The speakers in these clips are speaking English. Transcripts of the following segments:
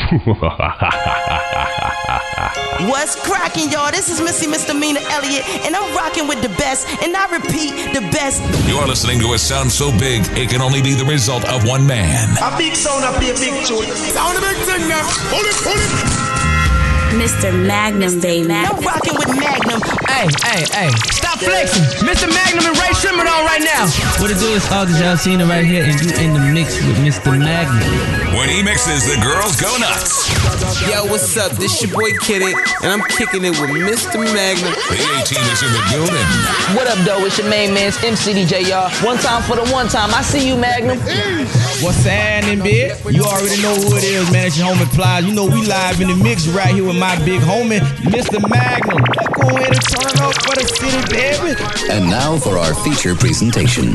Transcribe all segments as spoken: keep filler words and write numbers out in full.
What's cracking, y'all? This is Missy Misdemeanor Elliott, and I'm rocking with the best, and I repeat, the best. You're listening to a sound so big, it can only be the result of one man. A big sound, a big, big tune. Sound a big thing now. Hold it, hold it. Mister Magnum, baby. I'm rocking with Magnum. Hey, hey, hey. Stop flexing. Mister Magnum and Ray Shrimmer on right now. What it do is all that y'all seen it right here, and you in the mix with Mister Magnum. When he mixes, the girls go nuts. Yo, what's up? This your boy Kid It, and I'm kicking it with Mister Magnum. The A-team is in the building. What up, though? It's your main man, M C D J, y'all. One time for the one time. I see you, Magnum. What's happening, bitch? You already know who it is, man. It's your homie Plies. You know we live in the mix right here with my big homie, Mister Magnum. Let's go ahead and turn up for the city, baby. And now for our feature presentation.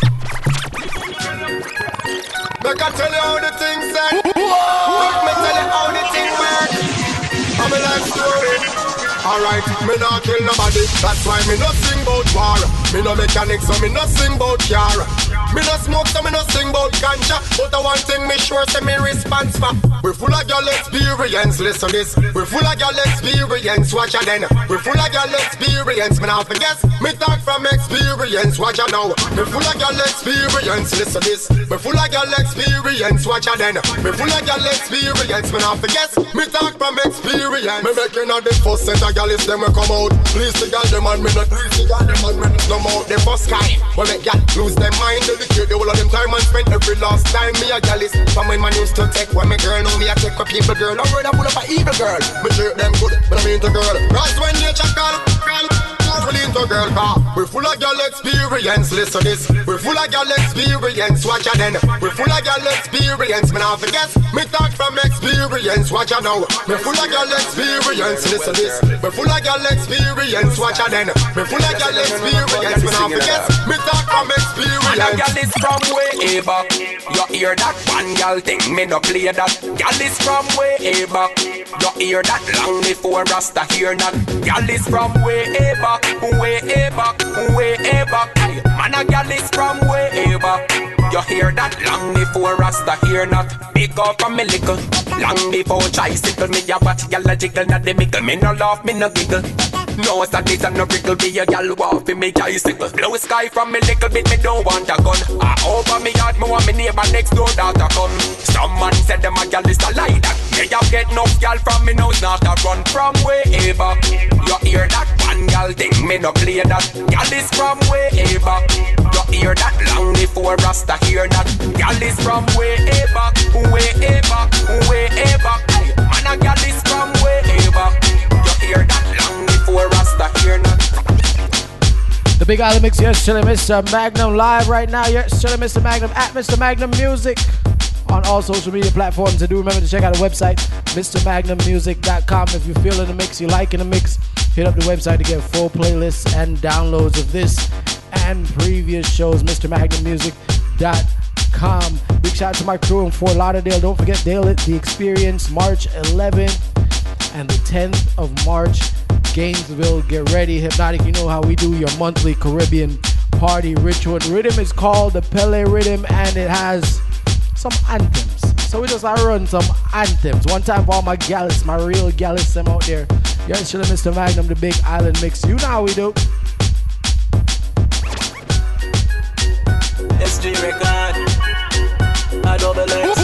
Make I tell you how the things end. Make me tell you how the things work. I'm a life story. Alright, me not kill nobody. That's why me not sing about war. Me no mechanic, so me not sing about car. Me no smoke, so me no sing about ganja. But the one thing me sure say me response for. We full of your experience, listen this. We full of your experience, watch ya then. We full of your experience, me not forget. Me talk from experience, watch ya now. Me full of your experience, listen this. Me full of your experience, watch ya then. Me full of your experience, me not forget. Me talk from experience. Me making all the first set of gals them will come out. Please the gal them and me not. Please the gal them and me not. No more the first guy. But make gal lose their mind. Dedicate the whole of them time and spend every last time. Me a gal is from when man used to take. When me girl know me I take a people girl. No word I pull up a evil girl. Me treat them good, but I mean the girl. Rise when nature call. Really into girl car. We full of girl experience, listen this. We full of girl experience, watch ya then. We full of girl experience, me not forget. Me talk from experience, watch ya now. Me full of girl experience, listen this. Me full of girl experience, watch ya then. Me full of girl experience, me not forget. Me talk from experience. And a girl is from way back. You hear that one girl thing, me no play that. Girl is from way back. You hear that long before Rasta hear that. Girl is from way back. Way back, way back. Man a gal is from way back. You hear that long before Rasta hear not. Pick up from me little. Long before tricycle me a watch gal a jiggle na de mickle. Me no laugh, me no giggle. No studies and no wriggle. Be a gal walk in me tricycle. Blue sky from me little bit, me don't want a gun. I over me yard, me want me neighbor next door daughter come. Some man said them a gal is a lie that. Me have get enough gal from me nose not a run from way back. You hear that one gal thing, me no play that. Gal is from way back. You hear that long before Rasta hear that. Gal is from way back, way back, way back. Man a gal is from way back. You hear that long before Rasta hear that. The Big Island Mix, yes, chilling Mister Magnum live right now. Yes, chilling Mister Magnum at Mister Magnum Music on all social media platforms. And do remember to check out the website, Mr Magnum Music dot com. If you're feeling the mix, you're liking the mix, hit up the website to get full playlists and downloads of this and previous shows, Mr Magnum Music dot com. Big shout out to my crew in Fort Lauderdale. Don't forget Dale at The Experience, March eleventh and the tenth of March. Gainesville, get ready. Hypnotic, you know how we do your monthly Caribbean party ritual. The rhythm is called the Pele Rhythm, and it has some anthems. So we just I run some anthems. One time for all my gallus, my real gallus them out there. You're chilling Mister Magnum, the Big Island Mix. You know how we do. S G record. I double X.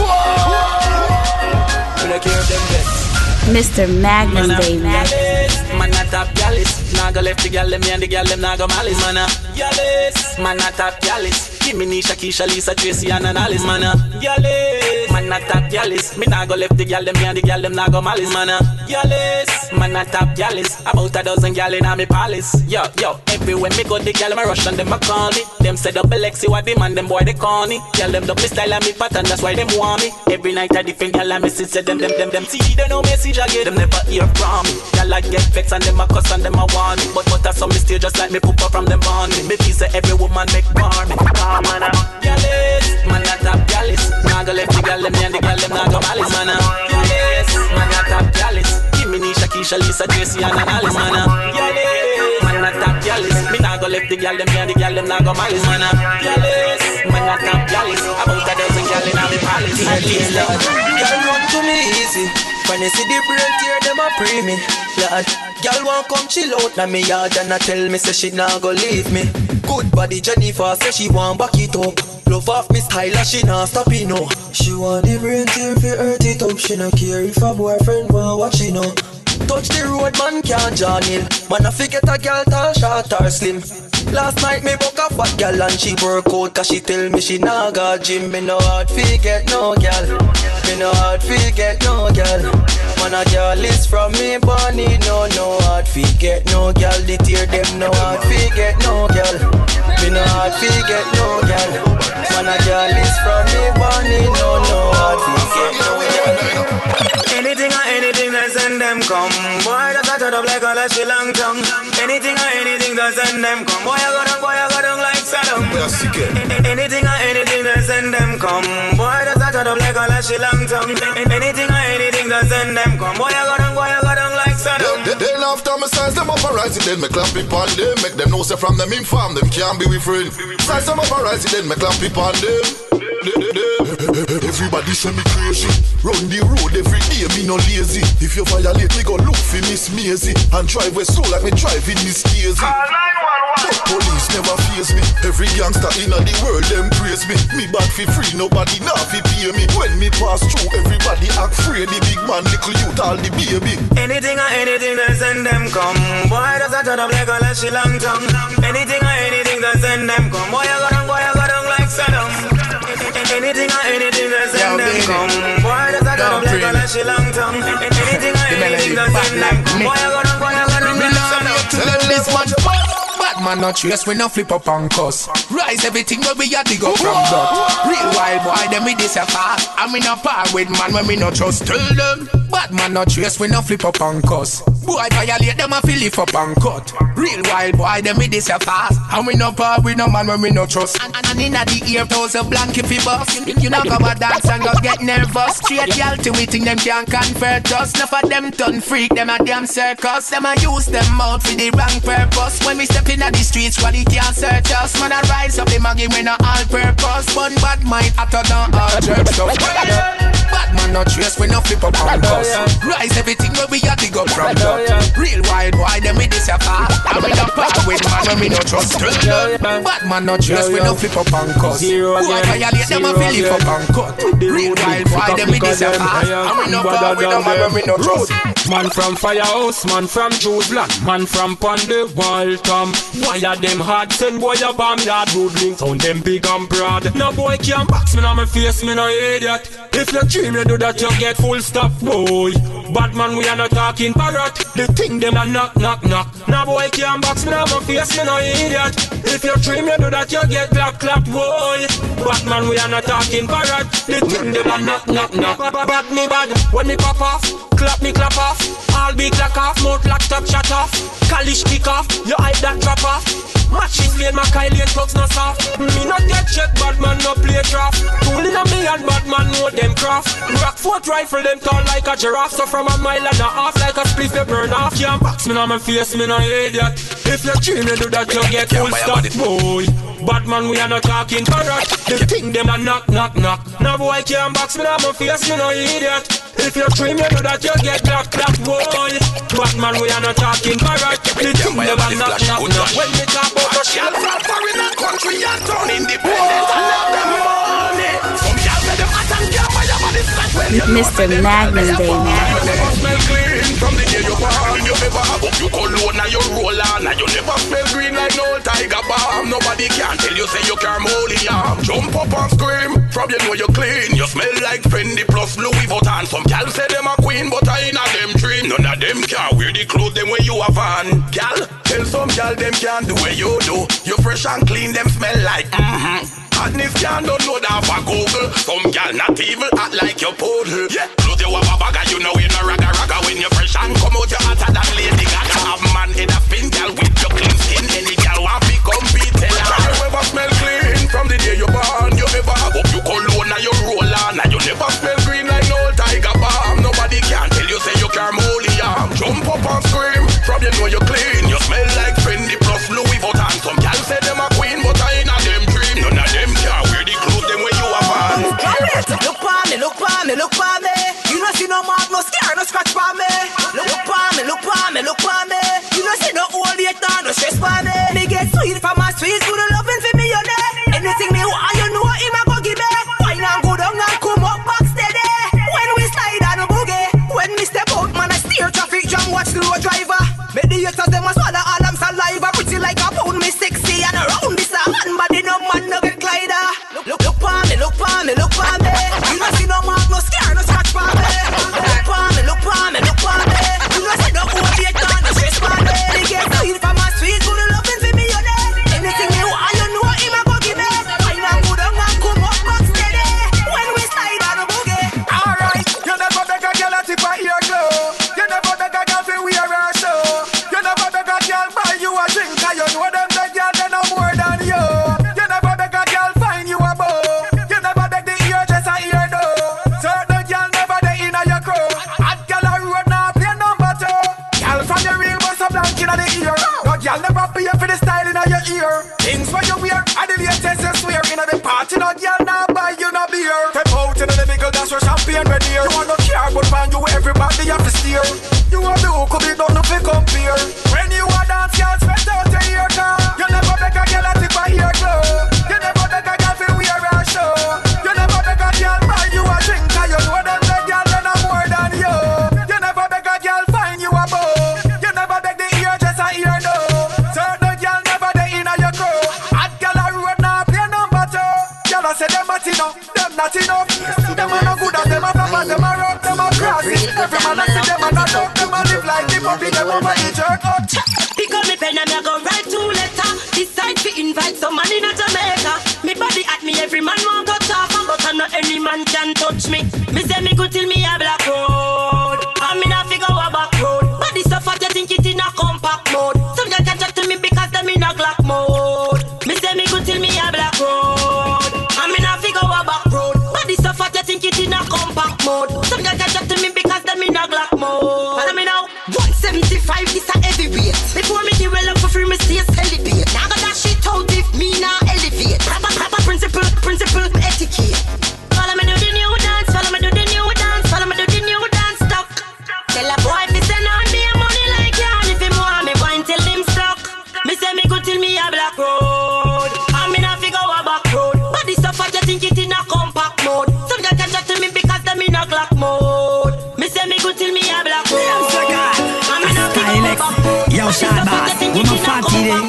When I care them best. Mister Magnum, baby. Man a top gallus. Nah go left the gal them and the gal them nah go malice. Man a gallus. Man a top gallus. Give me Nisha, Keisha, Lisa, Tracy and Alice. Man a gallus. Man a top gallus. Me nah go left the gal them and the gal them nah go malice. Man a gallus. Man a top gallus. About a dozen gal in a me palace. Yo, yo, everywhere me go the gal them a rush and them a call me. Them say double X, what the man them boy they corny. Gal them double style and me pattern, that's why them want me. Every night a different gal and me sit say them, them, them, them. See they no message I get them never hear from me. Gal I get vexed and them a cuss and them a want me. But but that's some mistake just like me poop up from them on me. Me feel say every woman make bar me. Ah man a gallus, man a top gallus. Nah go left the gal them and the gal them nah go malice. Man a gallus, man a top gallus. Give me Nisha, Keisha, Lisa, Tracy and Alice. Man a gallus, man a top gallus. Me nah go left the gal them and the gal them nah go malice. Man a gallus, man a top gallus. About a dozen gal in a me palace. Girl run to me easy. When you see the brain tear, them a pray me. Lord, girl want come chill out na me yard and a tell me say she nah go leave me. Good body Jennifer say she want back it up. Love off me style and she nah stop it no. She want the brain tear fi hurt it up. She no care if her boyfriend want watch it no. Touch the road, man can't join in. Man I forget a girl tall, short or slim. Last night me book a fat girl and she work out cause she tell me she nah got gym. Me no hard fi get no girl. Me no hard fi get no girl. Man a girl is from me bunny. No, no hard fi get no girl. The tear them no hard fi get no girl. Me no hard fi get no girl. Man a girl is from me bunny. No, no hard fi get no girl. Anything or anything that send them come. Boy, that's a shut up like a lashy long tongue. Anything or anything that send them come. Boy, I got down, boy, I got down like Saddam. Anything or anything that send them come. Boy, that's a shut up like a lashy long tongue. Anything or anything that send them come. Boy, I got down, boy, I got down like Saddam. Then, then after me size them up and rise it, then me clap it on them. Make them know say from them inform them can't be with friend. Size them up and rise it, then me clap it on them. Everybody say me crazy. Run the road every day, me no lazy. If you violate me, go look for Miss Maisie and drive way slow like me driving Miss Daisy. But police never face me. Every gangster in the world them praise me. Me bad fi free, nobody now fi pay me. When me pass through, everybody act afraid. The big man, little youth, all the baby. Anything or anything that send them come. Boy, that's a shut up like a lashy long tongue. Anything or anything that send them come. Boy, I got down, boy, I got down like Saddam. Anything or anything that send them come. Boy, that's a shut up like a lashy long tongue. Anything or anything that send them come. Boy, I got down, boy, I got down like Saddam. Tell this much bad man not trace, we no flip up and cuss. Rise everything where we a dig up from dirt. Real wild boy, them with this a fast. And we no part with man when we no trust. Tell them, bad man not trace, we no flip up and cuss. Boy violate them a feel lift up and cut. Real wild boy, them with this a fast. And we no part with no man when we no trust. And, and, and inna the ear toes a blanket fi buff. You, you know go a dance and go get nervous. Straight y'all to we think them can't convert us. Enough of them done freak, them a damn circus. Them a use them out for the wrong purpose. When we step in the streets, nobody can't search us. Man a rise up the maggie when not all purpose. But bad mind hotter than all jerk stuff. Bad man not trace, we no flip up on us. Rise everything where we a dig up from dirt. Real wild boy, them with this a fast. And we no part with man when we no trust. Bad man not trace, we no flip up on us. Boy violate them a feel lift up and cut. Real wild boy, them with this a fast. And we no part with no man when we no trust. Man from Firehouse, man from Joesland, man from Ponde, Welcome. Why are them hard? Send boy a bomb yard road links on them big and broad. No boy can box me on my face, me no idiot. If you dream you do that, you get full stop, boy. Bad man, we are not talking parrot. The thing them a knock, knock, knock. No boy can box me on my face, me no idiot. If you dream you do that, you get clap, clap, boy. Bad man, we are not talking parrot. The thing them a knock, knock, knock. Bad me bad, when me pop off, clap me clap off. All be clack off, mouth lock top shut off. Kalish kick off, you hide that drop off. Matches made my Kylie and thugs no soft. Me not get check, bad man no play draft. Tool in a me and bad man know them craft. Rockfort rifle them tall like a giraffe. So from a mile and a half like a spliff you burn off. Can't box me on my face, me no idiot. If you dream you do that you get full stop, boy. Bad man we are not talking parrot. The thing them a knock, knock, knock. No boy can't box me on my face, me no idiot. If you dream you do that you get clap, clap, boy. Bad man we are not talking parrot. The thing them a knock, knock, knock. When me talk about the shell from foreign country and turn independent and love them money. Some y'all say them hot and can't buy your money flat when you Mister Magnum, baby. Never smell clean from the day you born. You never have up you cologne and you roll on. And you never smell green like no tiger balm. Nobody can tell you say you can't mold it. Jump up and scream from you know you clean. You smell like Fendi plus Louis Vuitton. Some gal say them a queen but I ain't a them dream. None of them can wear the clothes them when you have on. Gal, tell some gal them can't do what you do. You fresh and clean, them smell like mm-hmm. Hotness can't download off a Google. Some gal not even act like your poodle. Yeah, clothes you have a bag and you know you no ragga ragga. When you fresh and come out you hotter than Lady Gaga. Have man in a spin gal with your clean skin. Any gal want be compete. Tell her you ever smell clean from the day you born. You ever have up you cologne and you roll on. And you never smell green like no tiger balm. Nobody can tell you say you can't mold it. Jump up and scream from you know you clean. You smell like Fendi plus Louis Vuitton. Some gal say them a queen but I ain't a them dream. None of them can wear the clothes them when you have on. Look for me, look for me, look for me. You know see no mark, no scare, no scratch. ear. Things when you wear, I the latest you swear. In a the party, no girl now buy you no beer. Step out in the big dance where champagne red here. You want no care, but find you everybody have to steer. You want the hook, be done to pick up beer. When you are dance, girl, sweat out your ear car. You never beg a girl to tip a ear glow. You never beg a girl to wear a show. You never beg a girl buy you a drink, cause you know them the girl then are more than you. You never beg a girl find you a bow. You never beg the ear just a ear no. Certain girl never they in a your crew. Hot girl a road now play number two. Girl I say them not enough, them not enough. See them a no good at them a flop them a rock, them a cross it. Every man a see them a not up, them a live like the puppy, them over the jerk up. Pick up me pen and me go write two letter. Decide to invite some man in a Jamaica. Me body at me, every man want to talk, but I know any man can touch me. Me say me good till me a black road. I me not figure a back road. Body so fat you think it in a compact mode. Some girl can talk to me because them in a Glock mode. Me say me good till me a black road. I me not figure a back road. Body so fat you think it in a compact mode. Some girl can talk to me because them in a Glock mode. Follow me now. one seventy-five is a heavyweight. Before me give well up for free, me stay celibate. Now got that shit out if me now elevate. Proper, proper principle, principle, etiquette. Follow me do the new dance, follow me do the new dance, follow me do the new dance stuck. Tell a boy if he send on me money like yarn. If him want me wine till him stuck. Me say me good till me a black road. I me not figure a back road. Body so fat you think it in a compact mode. Some girl can talk to me because them in a Glock mode. Me say me good till me a black road. Yo, shot boss, with my fatty day.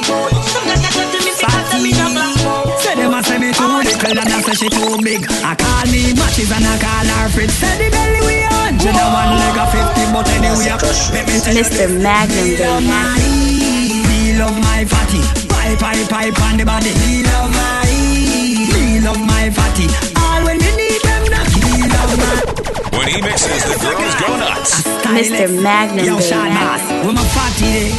Fatty. Say them a say me too little and I say she too big. I call me matches and I call her Fritz. Say the belly we on. You know one leg of fifty, but anyway, Mister Magnum, baby. Me love my fatty. Pipe, pipe, pipe on the body. Me love my, me love my fatty. All when you need them, knock. Me love my. When he mixes, the girls go nuts. Mister Magnum, yo, shot boss, with my fatty day.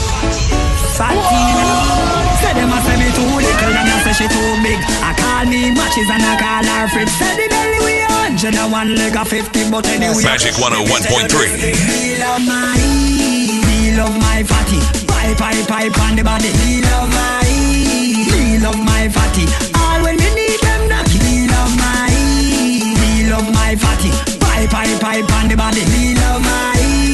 Fatty. Say them a say me too little and I say she too big. I call me matches and I call her Fritz. Say the belly we on. You know one leg of fifty, but anyway. Magic one oh one point three. Me love my, me love my fatty. Pipe, pipe, pipe on the body. Me love my, me love my fatty. All when me need them knock. Me love my, me love my fatty. Pipe, pipe, pipe on the body. Me love my,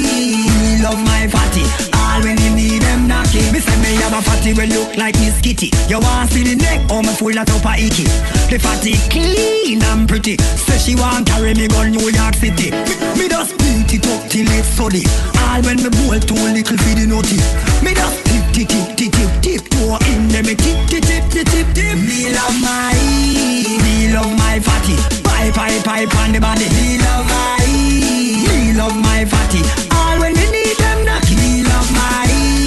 me love my fatty. All when you need them knocking. Me say me have a fatty will look like Miss Kitty. You want see the neck, oh me full of top of icky. The fatty clean and pretty. Say she want carry me go New York City. Me, me just beat it up till it's sunny. All when me bowl too little for the nutty. Me just tip, tip, tip, tip, tip, tip. Toe in there me tip, tip, tip, tip, tip, tip. Me love my, me love my fatty. Pipe, pipe, pipe on the body. Me love my, me love my fatty. All when me need them knock. Me love my,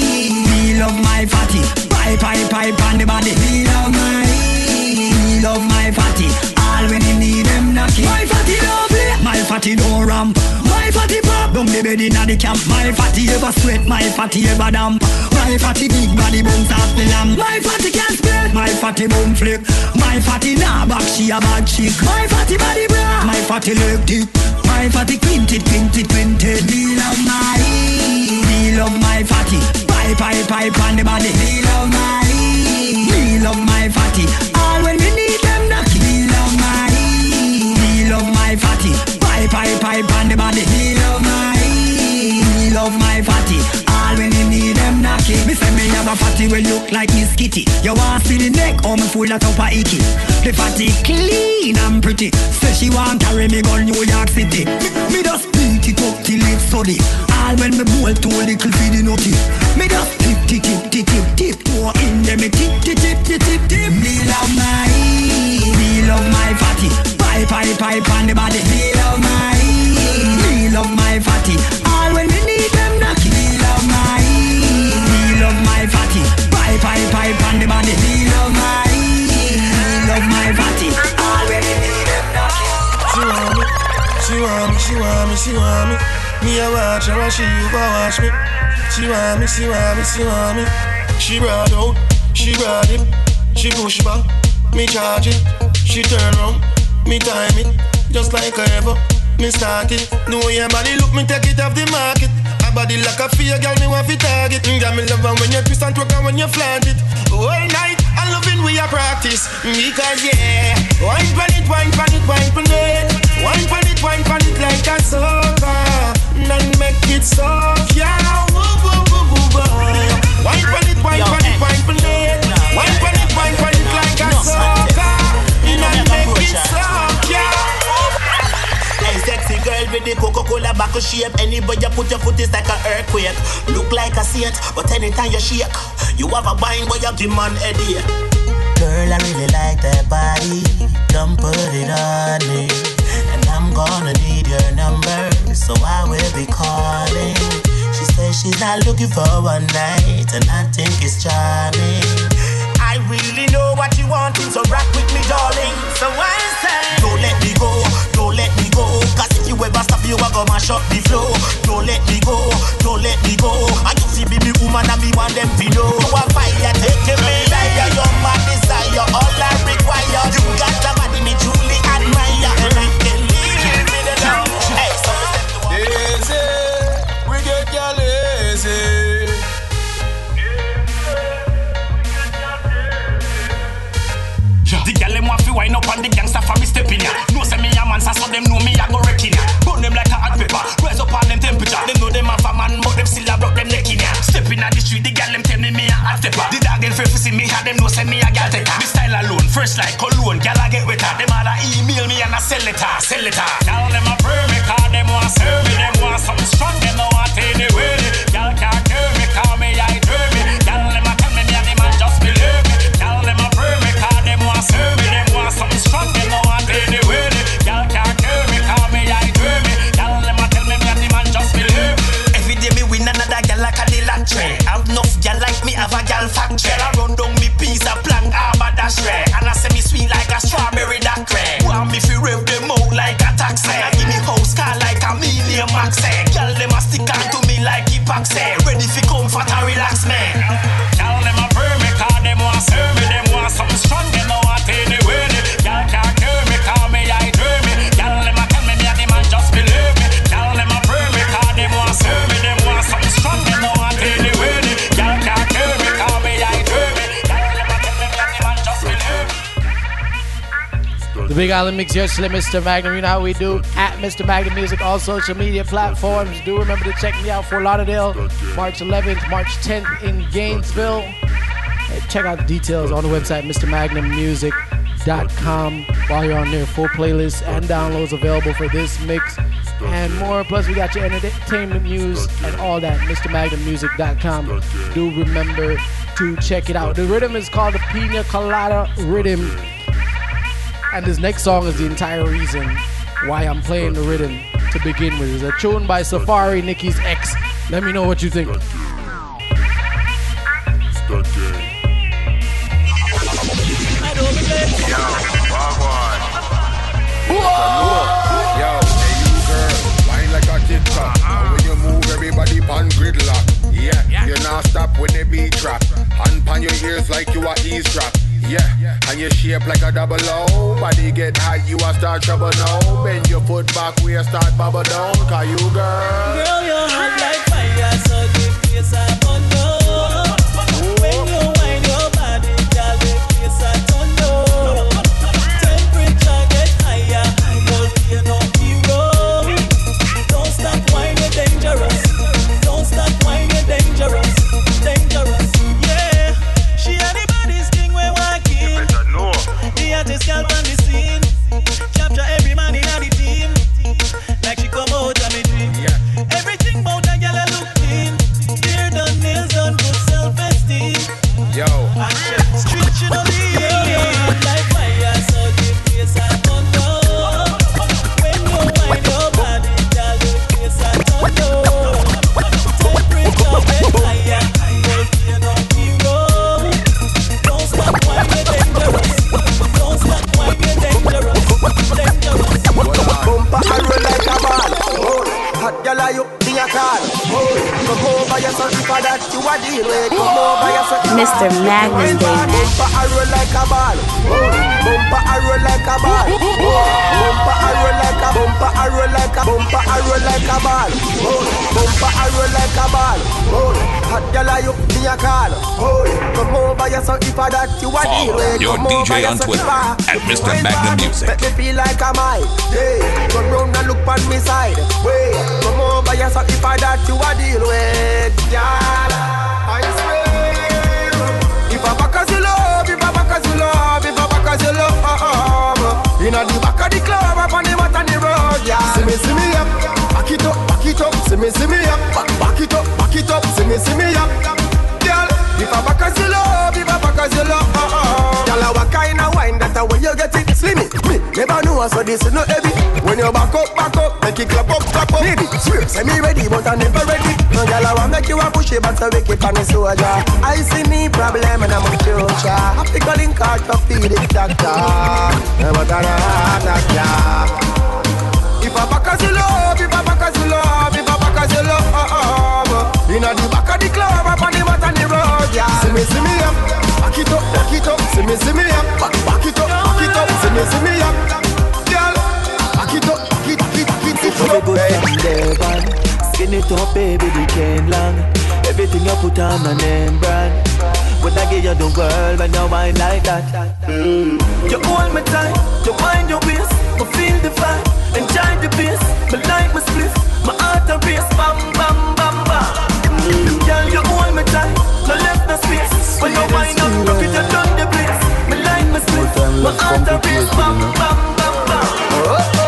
me love my fatty. Pipe, pipe, pipe on the body. Me love my, me love my fatty. All when you need them knock. My fatty don't play, my fatty don't ramp. My fatty pop down the bed inna the camp. My fatty ever sweat, my fatty ever damp. My fatty big body bounce off the lamp. My fatty can split, my fatty bone flick. My fatty nah back, she a bad chick. My fatty body bra, my fatty leg deep. My fatty quinted, quinted, quinted. Me love my, me love my fatty. Pipe, pipe, pipe on the body. Me love my, me love my fatty. All when we need them knock. Me love my, me love my fatty. Pipe, pipe, pipe on the body. Me love my, me love my fatty. All when you need them knocking. Me say me have a fatty will look like Miss Kitty. You want see the neck, oh me full of top of icky. The fatty clean and pretty. Say she want carry me go New York City. Me, me just beat it up till it's sunny. All when me bowl too little for the nutty. Me just tip, tip, tip, tip, tip, tip. Toe in there me tip, tip, tip, tip, tip, tip. Me love my, me love my fatty. Pipe, pipe, pipe on the body. Me love my, me love my fatty. All when we need them knock. Me love my, me love my fatty. Pipe, pipe, pipe on the body. Me love my, me love my fatty. All when we need them knock. She want me, she want me, she want me, she want me. Me a watch her and she you go watch me. She want me, she want me, she want me. She brought out, she brought him. She push back, me charge it. She turn round, me time it. Just like ever, me start it. Know your body look, me take it off the market. A body like a fear, girl, me want to target. Girl, me love when you twist and twerk and when you flaunt it. All night, I loving we a practice. Because yeah, wine pan it, wine pan it, wine pan it. Wine pan it, wine pan it like a soca. Then make it soft, yeah. Woo, woo, woo, woo, woo. Wine pan it, wine pan it, wine pan it. Wine pan it, wine pan it like a soca. Then make it soft, yeah. Hey, sexy girl with the Coca-Cola buckle shape. Anybody you put your foot is like an earthquake. Look like a saint, but anytime you shake, you have a bind where you give man headache. Girl, I really like that body. Come put it on me. And I'm gonna need your number, so I will be calling. She says she's not looking for one night, and I think it's charming. I really know what you want, so rock with me, darling. So I say, don't let me go, don't let me go. Cause if you ever stop, you are gonna mash up the flow. Don't let me go, don't let me go. I can see baby woman and me want them to know. You are fire, take me higher. You're my desire, all I require. You got the money, me truly admire. And I can leave me the down. Hey, so easy, we get you lazy. The gyal them want fi wind up on the gangsta for me stepping ya. No say me a man, so them know me a go wrecking ya. Burn them like a hot pepper, rise up all them temperature. Them know them have a man, but them still a broke them neck in ya. Stepping at the street, the gyal them tell me me a hot stepper. The dog them fail fi see me, had them know say me a gyal taker. Me style alone, fresh like cologne, gyal a get wetter. Them all a email me and a sell it her, sell it her. Gyal them a pray me, cause them want serve me. Them want something strong, them no want anyway. Gyal can't cure me, call me I turn me. Gyal them a tell me me and the man just believe me. Gyal them a pray me, cause them want serve me. Them want something strong, them no want anyway. Gyal can't cure me, call me I turn me. Gyal them a tell me me and the man just believe. Every day me win another gyal like a Cadillac tray. Have enough gyal like me have a gyal factory. I run down me pizza plank, armor dash ray. And I say me sweet like a strawberry daiquiri. Want me fi rev them out like a taxi. I give me house car like a million max. Gyal them a stick on to me like epoxy. Ready fi comfort and relax me. Gyal them a pray me, cause them want serve me. Them want something strong, them no want anyway. Gyal can't cure me, call me I turn me. Gyal them a tell me me and the man just believe me. Gyal them a pray me, cause them want serve me. Them want something strong, them no want anyway. Gyal can't cure me, call me I turn me. Gyal them a tell me me and the man just believe me. The Big Island Mix here, Slim Mister Magnum. You know how we do. At Mister Magnum Music, all social media platforms. Do remember to check me out for Lauderdale, March eleventh, March tenth in Gainesville. Hey, check out the details on the website, Mister Magnum Music dot com. While you're on there, full playlists and downloads available for this mix and more. Plus, we got your entertainment news and all that, Mister Magnum Music dot com. Do remember to check it out. The rhythm is called the Pina Colada Rhythm. And this next song is the entire reason why I'm playing the rhythm to begin with. It's a tune by Safari, Nicki's ex. Let me know what you think. Yo, hey you girl, wine like a TikTok. And when you move, everybody pan gridlock. Yeah, you not stop when the beat drop. Hand pan your ears like you are eavesdrop. Yeah, and you shape like a double O. Body get hot, you a start trouble now. Bend your foot back, we a start bubble down. Cause you girl, girl, you're hot like fire, so the place I burn down. When you wind your body, girl, the place I turn down. Temperature get higher, girl, you know hero. Don't stop whining, dangerous. Don't stop whining, dangerous, dangerous. Yeah, she had the baddest thing we walking. The hottest girl on the scene. Capture every man in the team, like she come out of me dream. Every you, me a call. Oh, come over here, so if I that you a deal with. Come over here, so Mister Magnum, baby. Bumper a roll like a ball. Oh, bumper a roll like a ball. Oh, bumper a roll like a bumper a roll like a bumper a roll like a ball. Oh, bumper a roll like a ball. Oh, hot gyal a you, me a call. Oh, come over here, so if I that you a deal with. Your D J on Twitter at Mister Magnum Music. Make me feel like I'm high. Hey, turn round and look on me side. Wait, come over here, so if I that you a deal with, y'all. I swear, if I back as you love, if I back as you love, if I back as you love, inna the back of the club, up on the mat on the road, yeah. See me, see me up, back it up, back it up. See me, see me up, back, back it up, back it up. See me, see me up, girl. If I back as you love, if I back as you love, girl, what kind of wine that way you get it? Slimmy, me never know, so this is not heavy. When you back up, back up, make it clap up, clap up. Lady, swear, say me ready, but I never ready. No, girl, I want make you a push it, but I make it on the soldier. I see me problem and I'm a future. I pick a link out to feed it, doctor. But I don't have that. If I back as you love, if I back as you love, if I back as you love, inna the back of the club, up on the mat on the road, yeah. See me, see me up, back it up, back it up. See me, see me up, back, back it up, back it up. See me, see me up, girl. Back it up, back it, back it, back it, back it up, baby. Skin it up, baby, the cane long. Everything you put on my name brand. When I give you the world, when you wine like that. Mm. You hold me tight, you wind your waist. I feel the vibe, enjoy the bass. Me like my split, my heart a race. Bam, bam, bam, bam. Mm. Girl, you hold me tight, no left no space. When you wind up, look at you done the place. Me like my split, my heart a race. Bam, bam, bam, bam. Oh, oh.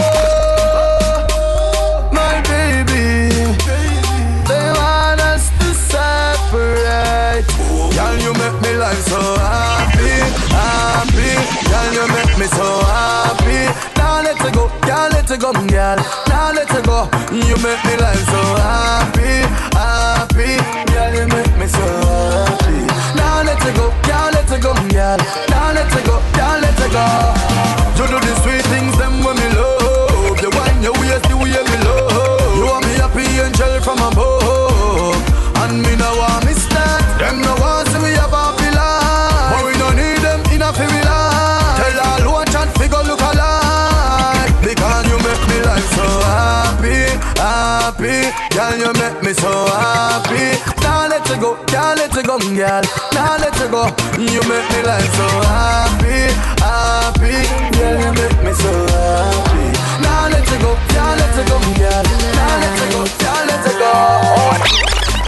Girl, you make me life so happy, happy. Girl, you make me so happy. Now let it go, girl, let it go, girl. Now let it go. You make me life so happy, happy. Girl, you make me so happy. Now let it go, girl, let it go, girl. Now let it go, girl, let it go. You do the sweet things, them when me love. You wind your waist, the way me love. You want me happy angel from above. And me no want me start. Them no want see me have a pillar. But we don't need them in a fibula. Tell all who a chat figure look alike. Because you make me life so happy, happy. Girl, you make me so happy. Now let it go, girl, let it go, girl. Now let it go. You make me life so happy, happy. Girl, you make me so happy. Now let it go, girl, let it go, girl. Now let it go, girl, let it go.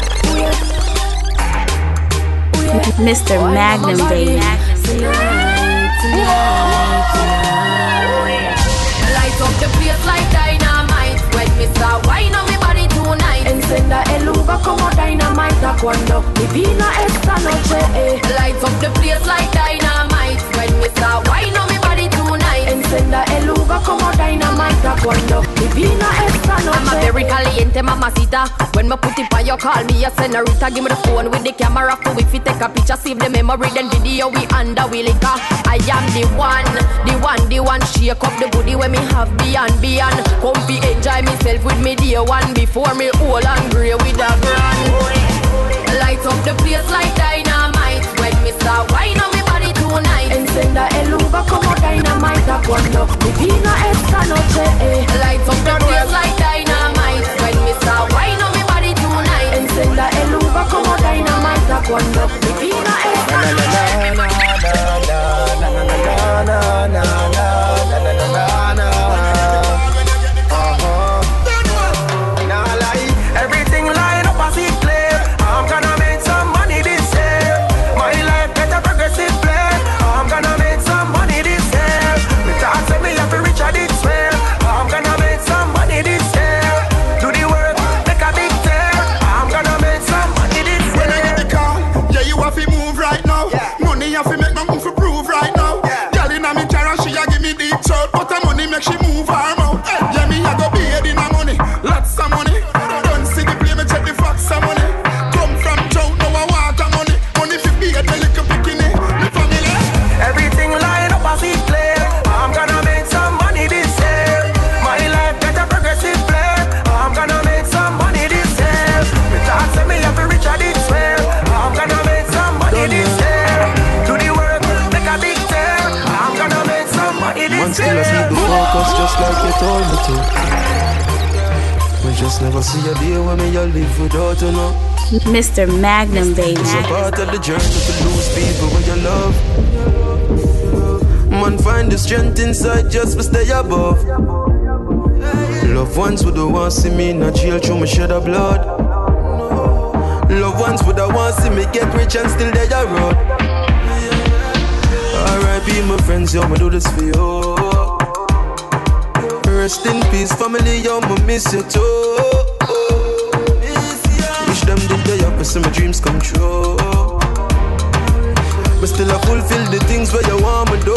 Mister Magnum, baby. Light up the place like dynamite. When me start wine on me body tonight. Encenda el lugar como dynamite. Cuando mi vina esta noche, eh. Light up the place like dynamite. When me start wine on me body tonight. Encenda el lugar como dynamite. Cuando mi vina esta noche. I'm a very caliente mamacita. When me put it on you, call me a senorita. Give me the phone with the camera for if you take a picture, save the memory, then video we under we liquor. I am the one, the one, the one. Shake up the booty when me have beyond, beyond. Come fi enjoy myself with me day one before me old and grey with a grand. Light up the place like dynamite. When me start wine on me body tonight. Encenda el lugar como dynamite. Cuando mi vina esta noche, eh. Light up the place like dynamite. When me start wine on me body tonight. Encenda el lugar como dynamite. Cuando mi vina esta noche. Everything line up as it play. I'm gonna make some money this year. My life get a progressive play. I'm gonna make some money this year. Me talk say me have to reach a this way. I'm gonna make some money this year. Do the work, make like you told me to. We just never see a day when me a live without you, no. Mister Magnum, baby. It's a part of the journey to lose people when you love. Man, find the strength inside just to stay above. Loved ones would have want to see me in a jail through my shed of blood. Loved ones would have want to see me get rich and still they are road. R I P my friends, yo, me do this for you. Rest in peace, family, yo, me miss you too. Wish them did they up, see my dreams come true. But still I fulfill the things where you want me do.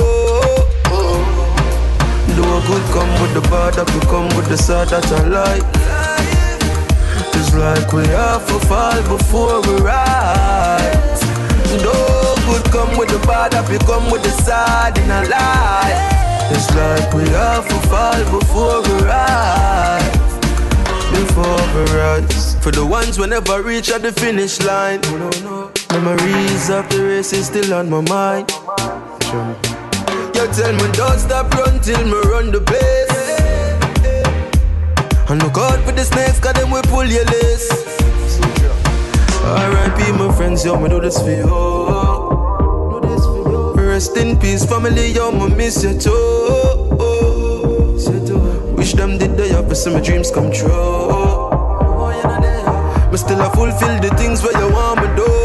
Do a good come with the bad, that will come with the sad that I like. It's like we have to fall before we rise. Do good come with the bad, that will come with the sad in our life. It's like we have to fall before we rise. Before we rise. For the ones who never reach at the finish line. Memories of the race is still on my mind. You tell me don't stop run till me run the pace. And look out for the snakes, cause them will pull your lace. R I P my friends, yo, me do this for you. Rest in peace, family, yo, me miss you too. Wish them did they up, see my dreams come true. But still I fulfill the things where you want me do.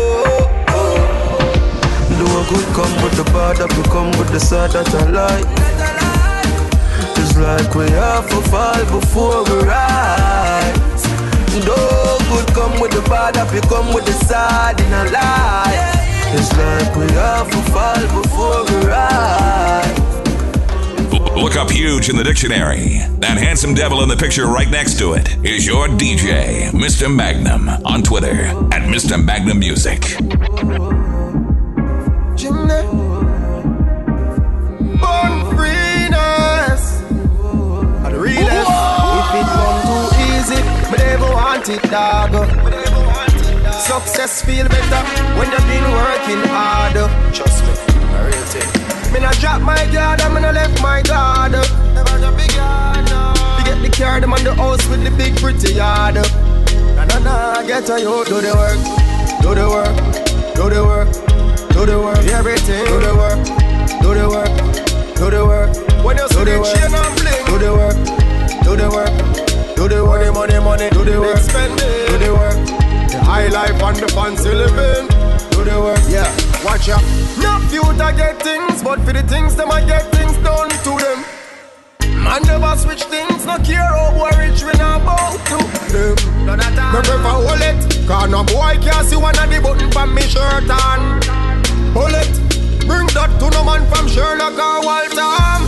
Do a good come with the bad, that will come with the sad that I like. It's like we have to fall before we rise. Do good come with the bad, that will come with the sad in our life. It's like we have to fall before we rise. Look up huge in the dictionary. That handsome devil in the picture right next to it is your D J, Mister Magnum, on Twitter at Mister Magnum Music. Born freeness, and the realest. If it come too easy, but never want it, dog. Success feel better when you've been working hard. Trust me, a real thing. Me not drop my guard, and me not left my guard. Never the big yard, no. You get the car, them on the house with the big pretty yard. Na na na, get a you do the work, do the work, do the work, do the work, everything. Do the work, do the work, do the work. When you see the chain and bling, do the work, do the work, do the work. Money, money, money, do the work, spend it, do the work. The high life and the fancy living. Do the work, yeah, watch out. No few to get things, but for the things them I get things done to them. Man never switch things, no care how boy rich we not bow to them. Me prefer hold it, cause no boy can't see one of the button from me shirt on. Hold it, bring that to no man from Sherlock or Waltham.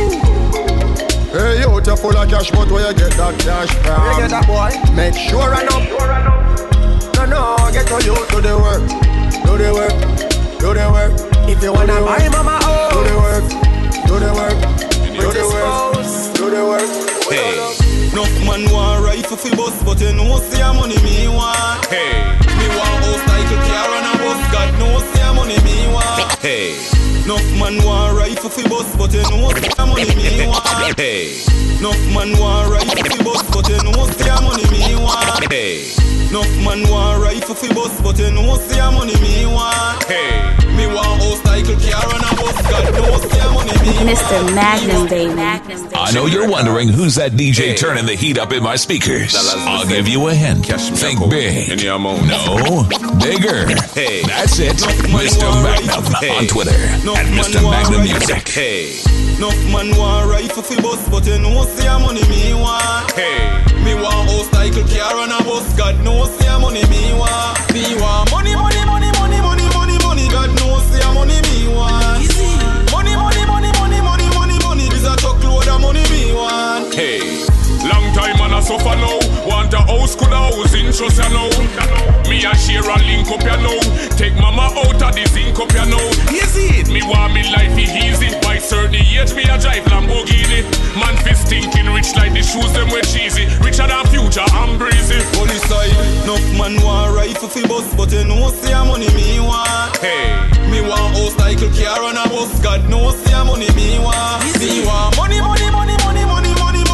Hey yo, you're full of cash, but where you get that cash from? Where you get that boy? Make sure I know. No, no, get to you, do the work. Do the work, do the work. If you wanna buy mama house, do the work, do the work, do the work, do the work. Hey, enough man want rifle fi bus, but you know see a money me want. Hey, me want house like a car and a bus, God knows see a money me want. Hey, enough man want rifle fi bus, but you know see a money me want. Hey, enough man want rifle fi bus, but you know see a money me want. Hey. Enough man want rifle fi bus, but you know see a money me want. Hey, me want house like a car and a bus, God knows see a money me want. Mister Magnum, baby. I know you're wondering who's that D J turning the heat up in my speakers. I'll give you a hint. Think big. No, bigger. Hey, that's it. Mister Magnum on Twitter at Mister Magnum Music. Hey, enough man want rifle fi bus, but you know see a money me want. Hey, me want house like a car and a bus, God knows see a money me want. Me want money, money, money, money, money, money, money, God knows see a money me want. Money, money, money, money, money, money, money, this a truckload of money me want. Hey, long time man a suffer now. Want a house, could a house interest you know. Me a share and link up you know. Take mama out of the zinc up you know. Easy it, me want me life easy. By thirty years me a drive Lamborghini. Man fist thinking rich like the shoes them way cheesy. Richer than future I'm breezy. Police side, enough man want rifle fi bus, but you know see a money me want. Hey, me want house like a car and a bus, God knows see a money me want. Me want money, money, money, money, money, money,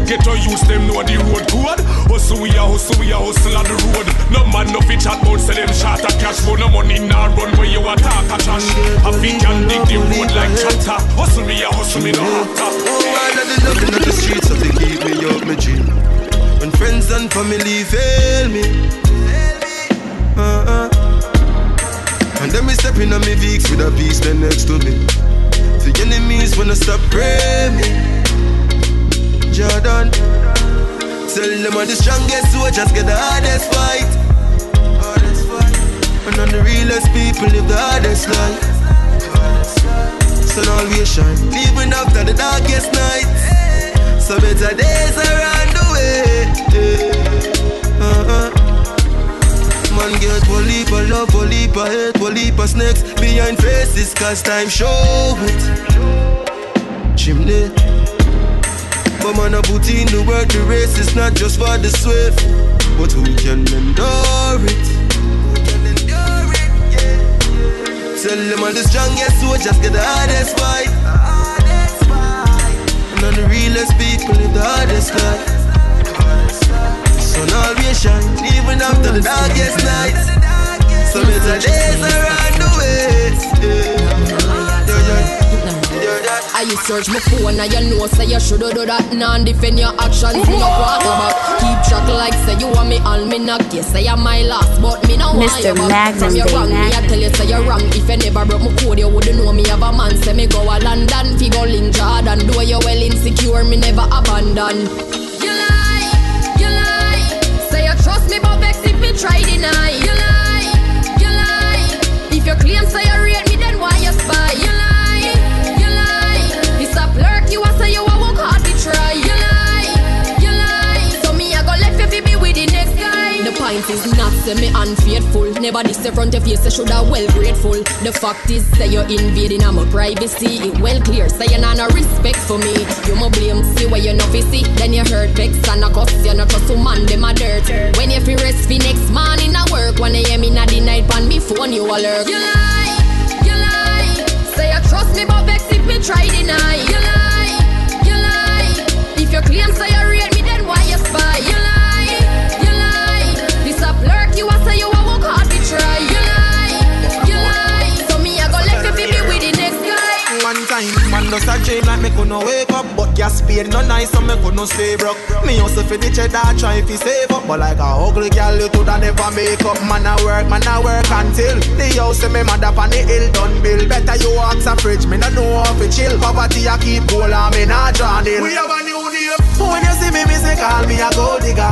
Get to use them know the road code. Hustle we a hustle we a hustle on the road. No man no fit chat about say them shot a cash for no money nah run where you attack a trash. I think can dig the road like chatter. Hustle me a hustle me no hatter. Oh, I let the loving of the streets so they keep me up my dream. When friends and family fail me, uh-uh. And then me stepping on me Vicks with a beast then next to me. The enemies wanna stop praying me. Jordan, tell them I'm the strongest soldiers get the hardest fight. Hardest fight. And on the realest people live the hardest life. Sun always shine, even after the darkest night. So better days around the way. Uh-huh. Man get one leap of love, one leap of hate, one leap of snakes behind faces, cause time show it. Chimney. But man I put in the work, the race is not just for the swift, but who can endure it? Who can endure it, yeah, yeah. Tell them all the strongest soldiers get the hardest fight. The hardest fight. And all the realest people live the hardest life. Sun always shine, even after the darkest nights. So better days around the way. Yeah. I you search my phone and you know say you shoulda do that. Nah defend your actions, me no want go back. Keep track like say you want me all me knock. You say I'm my last, but me no want you back. From you wrong, me I tell you say you're wrong. If you never broke my code, you wouldn't know me have a man. Say me go a London, fi go link Jordan. Though you well insecure, me never abandon. You lie, you lie. Say you trust me, but vex if me try deny. You lie, you lie. If you claim say you rate me, then why you spy? You lie. Lurk, you a say you a work hard to try. You lie, you lie. So me I go left you fi be with the next guy. The point is not say me unfaithful. Never this the front of face, you shoulda well grateful. The fact is say you're invading on my privacy. It well clear, say you not no respect for me. You mo blame see where you no fi see. Then you hurt vex and a cuss. You not trust to man them a dirt. When you fi rest fi next morning a work. When you hear me na the night pan me phone you a lurk. You lie, you lie. Say you trust me but vex if me try deny. You lie, you lie. If you claim say you rate me, then why you spy? You lie, you lie. This a lurk, you a say you a work hard to try. You lie, you lie. So me I go left you fi be with the next guy. One time, man does a dream like me couldn't wake up, but gas paid no nice, so me couldn't stay broke. Me also fi the cheddar try fi save up, but like a ugly girl you coulda never make up. Man a work, man a work until the house say me mother pan the hill done bill. Better you ask a fridge, me no know how fi chill. Poverty a keep cool and me not draw nil. We have a new name. When you see me, me say call me a gold digger.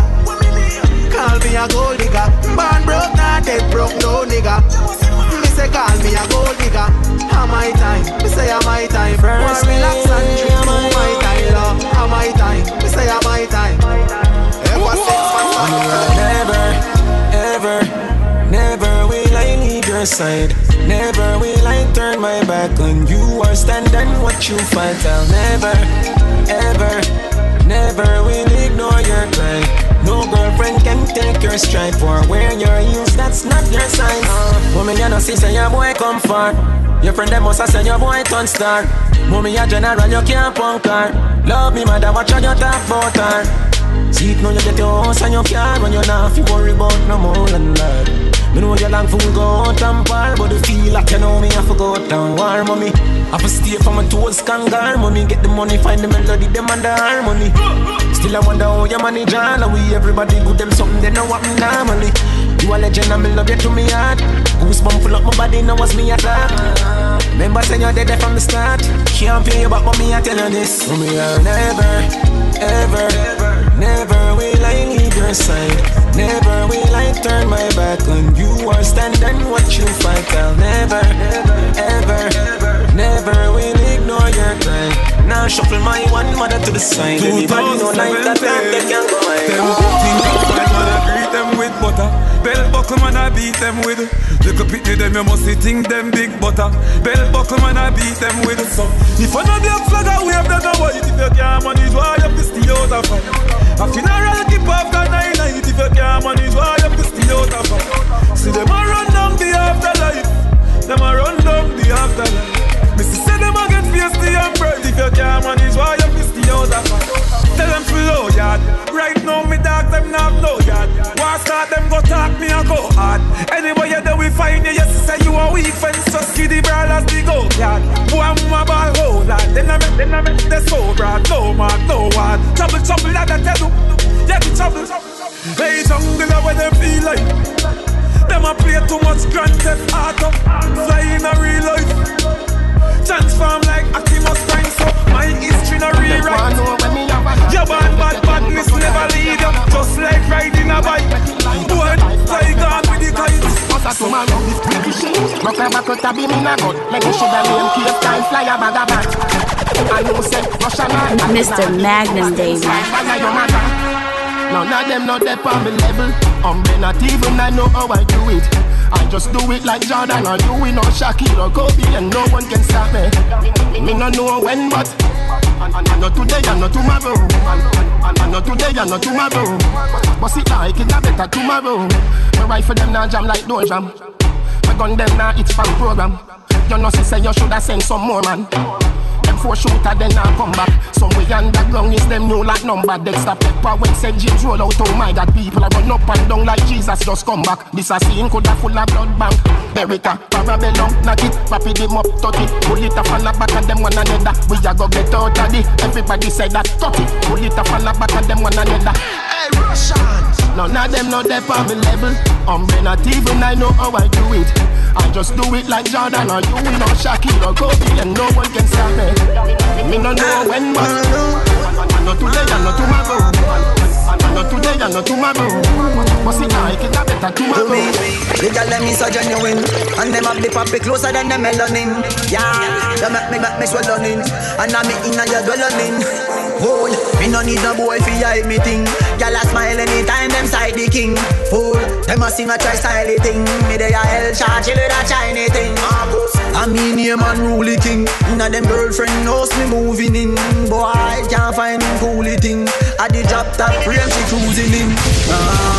Call me a gold digger. Born broke, not dead broke, no nigga. Me say call me a gold digger. How my time? Me say how my time. First relax and drink. How my time, love? How my time? Me say how my time. Ever since my never, ever, never will I leave your side. Never will I turn my back on you or stand and watch you fight. I'll never, ever, never will ignore your cry. No girlfriend can take your stride. For where your heels, that's not your sign. uh, Woman, you know, see, say your boy come far. Your friend, them must have said your boy turn star. Mommy, a general, you can't punk her. Love me, mother, watch how you talk about her. See it now, you get your house and your car. When you're not, you worry about no more than that. Me know your long fool go out and par, but you feel like you know me, I forgot and war, mommy. I have to stay for my toes, kangar, mommy. Get the money, find the melody, them and the harmony. Still I wonder how you manage all the way. Everybody good, them something, they know what me normally. You a legend and me love you to me heart. Goosebumps full up my body, now was me at that. Remember saying you're dead from the start. Can't pay you back, but me I tell you this. Mommy, I'll never, ever, never will I leave your side. Never will I turn my back on you or stand and watch you fight. I'll never, ever, never will ignore your cry. Now shuffle my one mother to the side. Everybody know like that time they can go high. Them think of my man, I greet them with butter. Bell buckle man, I beat them with. Little pitney them, you must think them big butter. Bell buckle man, I beat them with. So if I know the flag, I wave that away. If you can't manage, why you piss the out of fight? A funeral keep after nine night. If you can't manage, why you piss the out of fight? See them a run down the afterlife. Them a run down the afterlife. Missy say them a get feisty and bright. If you can't manage, why you piss the out of fight? Tell them flow. we find you, yes, say you are weak friends. Just give the brawlers the go, yeah. Boy, I'm a ball hold, lad. Then I make, then I make the so broad, no mark, no one. Trouble, trouble, lad, I tell you. Yeah, the trouble. Hey, jungle, where they feel like. Them a play too much Grand Theft Auto. Fly in a real life. Transform like Optimus Prime. So my history no rewrite. Your bad, bad, badness never lead up. Just like riding a bike. Boy, fly gone with the kites. Tomorrow, rock a back out a beam in a gun. Let me shoot a name, cave time, fly a bag of bat. I know say, Russia man. Mister Magnum, baby. None of them not there on the level. I'm not even I know how I do it. I just do it like Jordan or you, no Shaquille or Kobe, and no one can stop me. Me no know when, but I know today, I know tomorrow. I know today, I know tomorrow. But it like it's a better tomorrow. My rifle them now jam like door jam. My gun them now it's from program. You know say you shoulda send some more man. Them four shooter then now come back. Somewhere underground is them new like number. Dexter Pepper when Saint James roll out. Oh my God, people are run up and down like Jesus just come back. This a scene coulda full of blood bank. Berita, Parabellum, knock it, rapid them up, touch it. Pull it up and back and them one another. We a go get out of it. Everybody say that, cut it. Pull it up and back and them one another. Hey Russians, none of them know they on the level. I'm not even I know how I do it. I just do it like Jordan or you, know Shaquille or Kobe, and no one can stop me. Me no know when, but I know today, I know tomorrow. I know today, I know tomorrow. But see, I can have better tomorrow. The girl them is so genuine, and them have the puppy closer than the melanin. Yeah, they make me make me swelling, and I'm in your dwelling. Fool, me no need no boy fi hide me thing. Gyal a smile anytime them side the king. Fool, them a sing a try style thing. Me they a hell shot, chill with a Chinese thing. I mean name and rule king. Inna them girlfriend knows me moving in. Boy, can't find him cool thing. At the drop top frame she cruising in. Ah,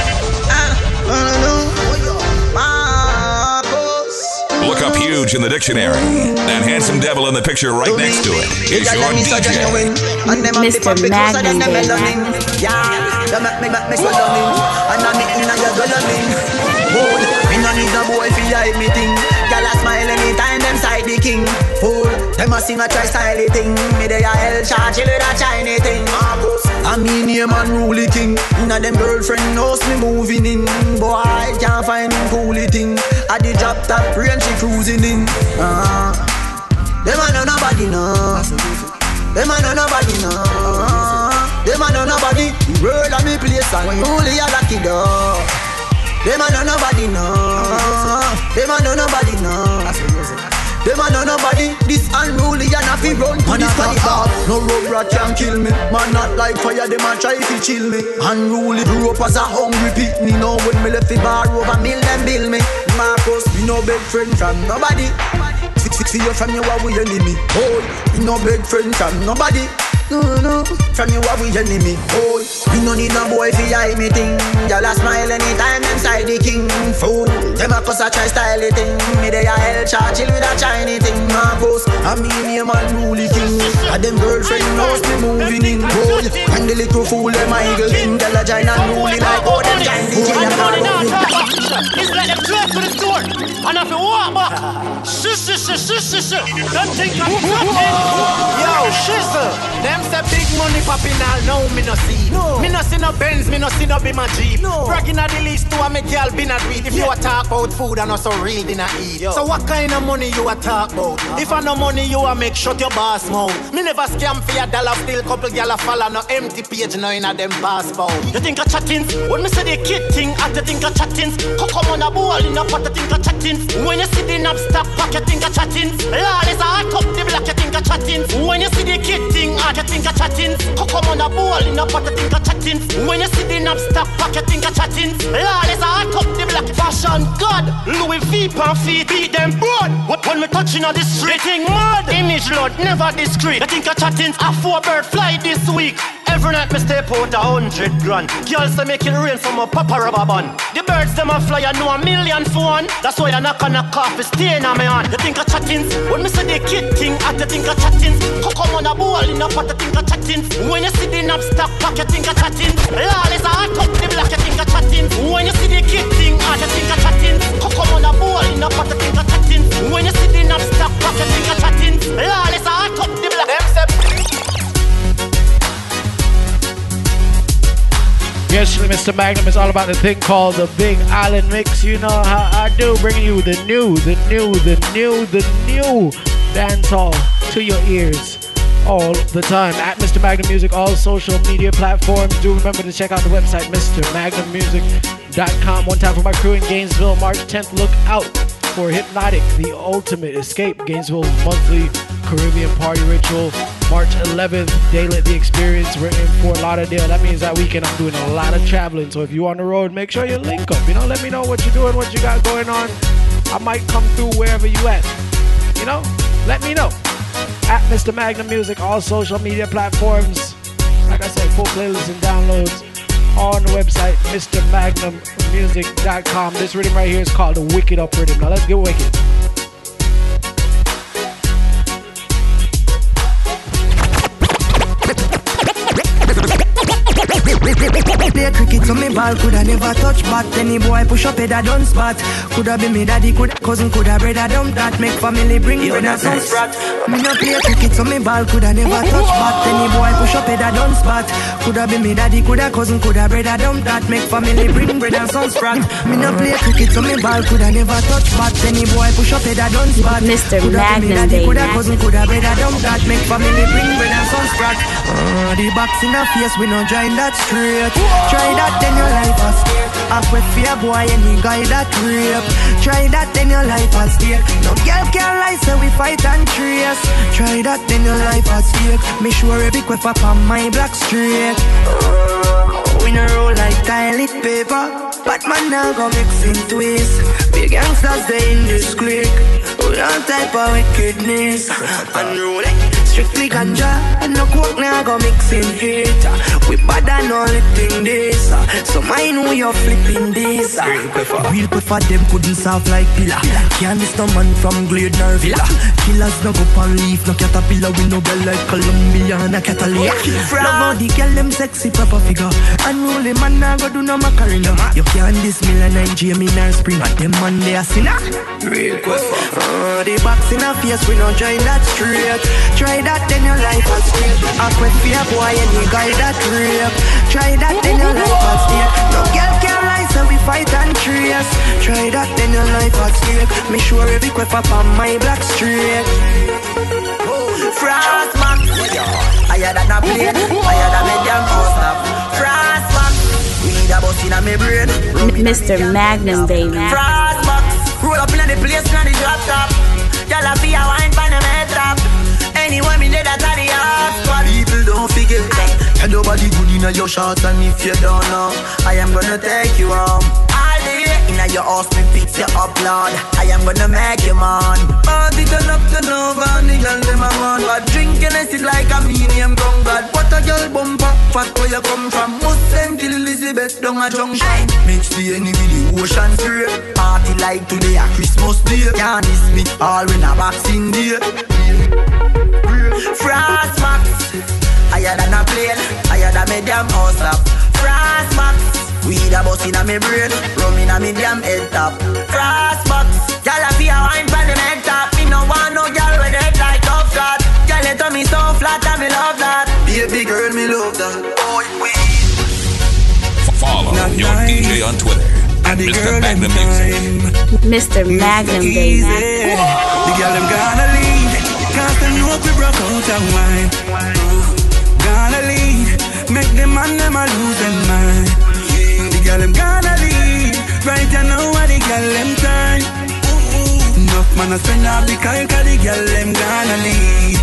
ah, ah, Look up huge in the dictionary. That handsome devil in the picture right next to it is your D J. Mister Magnum, baby. Yeah, they make me make me swelling, and I'm in a your dwelling. Fool, me no need no boy fi hide me thing. Gyal a smile anytime them side the king. Fool, them a sing a try style thing. Me they a hell shot, chill with a Chinese thing. I mean name and rule king. Inna them girlfriend knows me moving in. Boy, can't find him cool thing. At the drop top range she cruising in. Uh, them a know nobody know. Them a know nobody know. Them a know nobody. The world a me place and only a lucky door. Them a know nobody know. Them a know nobody know. Them a know nobody. This unruly and a fi run to this body hard. No road rat can kill me. Man not like fire. Them a try fi chill me. Unruly grew up as a hungry pit. Me know when me left the bar over mill them bill me. Marcus, we no big friend from nobody. See you from you are we enemy. Oh, we no big friend from nobody. No, no, from you are we enemy. Oh, we no need no boy fi hide me thing. Y'all a smile anytime them side the king. Fool, them a cuss a try style thing. Me they a hell shot, chill with a Chinese thing. Marcus, I mean name and rule king. And them girlfriend knows me moving in. Boy, and the little fool them idle in. Tell a giant and rule like oh them giant. It's like them close to the store. And if you walk back, shh, shh, shh, shh, shh, shh. Don't think I'm nothing. Yo, shizzle. Them say big money popping all now me no see. No. Me no see no Benz, me no see no be my Jeep. No. Bragging at the list to a me girl be not read. If yeah. you a talk about food and also read in a eat. Yo. So what kind of money you a talk about? Uh-huh. If I no money you a make shut your boss mouth. Me never scam for a dollar still couple gyal a follow no empty page no in a them passport. You think a chatting? When me say the kid thing, I think a chatting. Come on a ball in a pot, I think a chatting. When you see the knapsack pack, you think a chatting. Lord is a hot up the block, you think a chatting. When you see the kid thing, I think a chatting. Come on a ball in a pot, I think a chatting. When you see the knapsack pack, you think a chatting. Lord is a hot up the block. Fashion God, Louis V pan feet, beat them broad. When we touching on the street, thing mad. Image Lord, never discreet. I think a chatting. A four bird fly this week. Every night me step out a hundred grand. Girls say make it rain from a papa rubber band. The birds them a fly and know a million for one. That's why I knock on a coffee stain on me hand. You think a chatting? When me say the kid thing, I think a chatting. Come on a ball in a pot, I think a chatting. When you see the knapsack pack, you think a chatting. Lord is a hot up the block, you think a chatting. chatting. When you see the kid thing, I just think of chatting. Come on a bowl in a pot, I think of chatting. When you see the knapsack, I just think of chatting. Lawless, I cut the black. Them say. Yes, Mister Magnum is all about the thing called the Big Island Mix. You know how I do, bringing you the new, the new, the new, the new dancehall to your ears all the time. At Mister Magnum Music, all social media platforms. Do remember to check out the website, Mister Magnum Music dot com. One time for my crew in Gainesville, March tenth. Look out for Hypnotic, the ultimate escape. Gainesville's monthly Caribbean party ritual. March eleventh, Daylit the Experience. We're in Fort Lauderdale. That means that weekend I'm doing a lot of traveling. So if you're on the road, make sure you link up. You know, let me know what you're doing, what you got going on. I might come through wherever you at. You know, let me know. At Mister Magnum Music, all social media platforms. Like I said, full playlists and downloads on the website, Mister Magnum Music dot com. This rhythm right here is called the Wicked Up Rhythm. Now let's get wicked. Play cricket so me ball coulda never touch bat. Any boy push up head a done spot. Coulda be me daddy, coulda cousin, coulda brother dump that. Make family bring brother some sprat. Me no play cricket so me ball coulda never touch bat. Any boy push up head a done spot. Coulda be me daddy, coulda cousin, coulda brother dump that. Make family bring brother some sprat. Me no play cricket so me ball coulda never touch bat. Any boy push up head a done spot. Mister Coulda be me Magnum daddy, coulda Day. cousin, coulda brother dump that. Make family bring brother some sprat. Uh, the box in the face, we no join that straight. Try that, then your life will stay. Up with fear, boy, any guy that rape. Try that, then your life will stay. No girl can lie, so we fight and trace. Try that, then your life will stay. Make sure every quiff up on my black straight. We no roll like toilet paper, but man now go mix in twist. Big gangsters they in this clique. We all type of wickedness. Unruly, strictly ganja, and no coke now go mix in hate. We bad and all thing this. So mine who you're flipping this. Real prefer them couldn't solve like pillar. Can't miss no man from Glade nor Villa. Killers no go pan leaf, no caterpillar. We no bell like Columbia and a Catalina. Love how the girl them sexy proper figure. Unruly man now go do no macarena. You can't diss me like nine Jamie nor Spring. But them man they a sinner. Real quick. Uh, the box in a face, we no join that straight. Try that, then your life will straight. Up with fear, boy, any guy that rape. Try that, then your life will straight. No girl can lie, so we fight and trace. Try that, then your life will straight. Make sure every quiff up on my black straight. Frost Max, higher than a plane, higher than a damn house now. Frost Max, we need a bus in a me brain. Mister Magnum, baby. Frost Max, roll up in the place, on the drop top. Y'all a feel a wine pan the head trap. Anyone me let that at the hot. People don't forget that. And nobody good in your shots, and if you don't know, I am gonna take you home. All day in your house, me fix you up, Lord. I am gonna make you man. Party turn up, turn over, and the girl them a man. But drinking is like a medium gone God. What a girl bumper, fat where you come from. Muslim till Elizabeth down a junction. Mix the any with the ocean spray. Party like today a Christmas day. Can't miss me all when a boxing day. Frost Max, higher than a plane, higher than me damn house up. Frost Max, weed a bus in a me brain, rum in a me damn head top. Frost Max, y'all a feel a wine pan the head top. Me no want no girl with head like tough shot. Y'all let me so flat and me love that. Baby girl, me love that. Oh, weed. Follow Not your nice. D J on Twitter at Mister Magnum Music. Mister Magnum, baby. The girl them gonna leave, cause them know we broke out and wine. Gonna leave, make them man them a lose them mind. The girl them gonna leave, right you know what the girl them turn. Enough man a spend off the car, cause the girl them gonna leave.